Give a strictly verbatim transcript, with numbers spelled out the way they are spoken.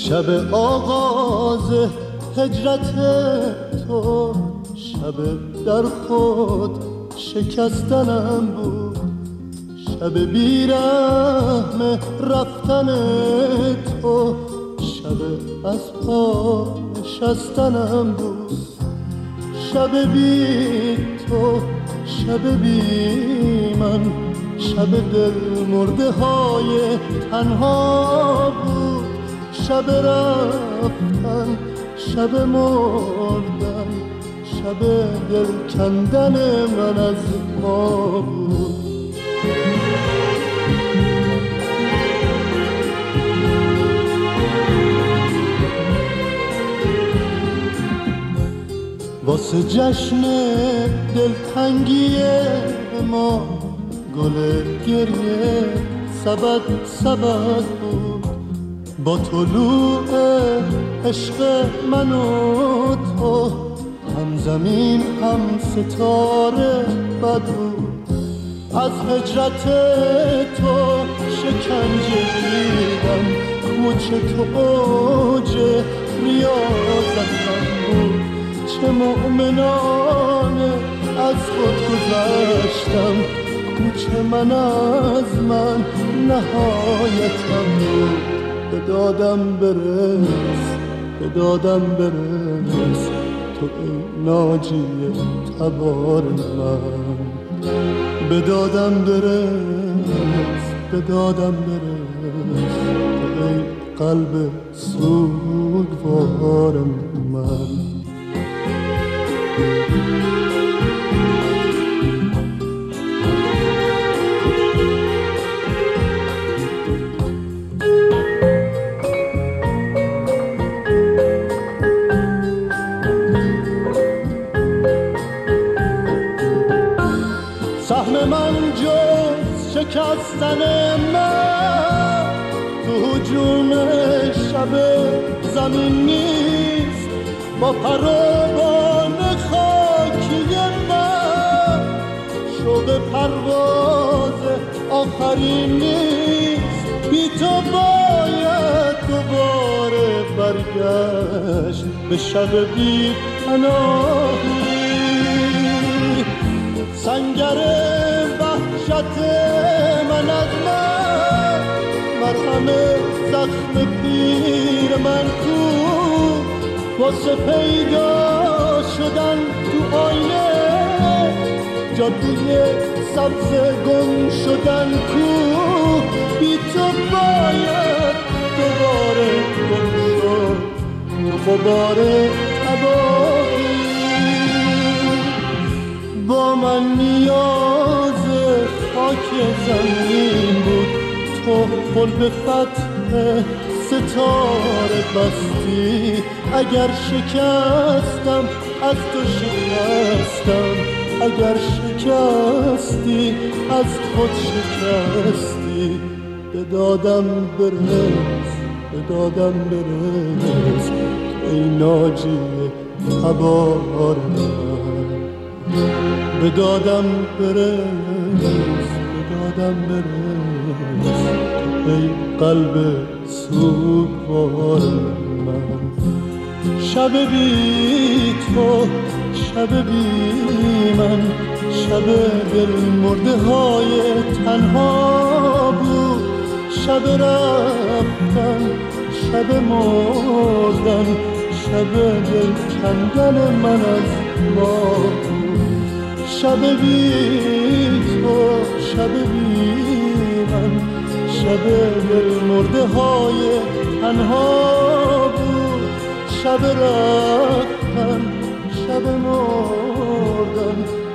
شب آغاز هجرت تو، شب در خود شکستنم بود، شب بیرحم رفتن تو، شب از پا نشستنم بود. شب بی تو، شب بی من، شب دل مرده های تنها بود. شب رفتن، شب مردن، شب دل کندن من از ما بود. واسه جشن دلتنگی ما گل گریه سبد سبد بود. با طلوع عشق من و تو هم زمین هم ستاره بد بود. از هجرت تو شکنجه دیدم، کوچه تو اوج ریاضتم بود. چه مؤمنانه از خود گذشتم، کوچه من از من نهایتم بود. به دادم برس، به دادم برس، تو ای ناجی تبار من. به دادم برس، به دادم برس، تو ای قلب سوگوار من. سهم من جز شکستن من تو هجوم شب زمین نیست. با پروبان خاکی من شوق پرواز آخرین نیست. بی تو باید دوباره برگشت به شب بی پناهی. سنگر وحشت من از من، مرهم زخم پیر من کو. واسه پیدا شدن تو آینه، جاده سبز گم شدن کو. بی تو باید دوباره گم شد تو غبار تباهی. با من نیاز خاک زمین بود، تو پل به فتح ستاره بستی. اگر شکستم از تو شکستم، اگر شکستی از خود شکستی. به دادم برس، به دادم برس، ای ناجی تبار من. به دادم برس، به دادم برس، ای قلب سوگوار من. شب بی تو، شب بی من، شب دل مرده های تنها بود. شب رفتن، شب مردن، شب دل کندن من از ما بود. شب بی تو، شب بی من، شب دل مرده های تنها بود. شب رفتن، شب مردن،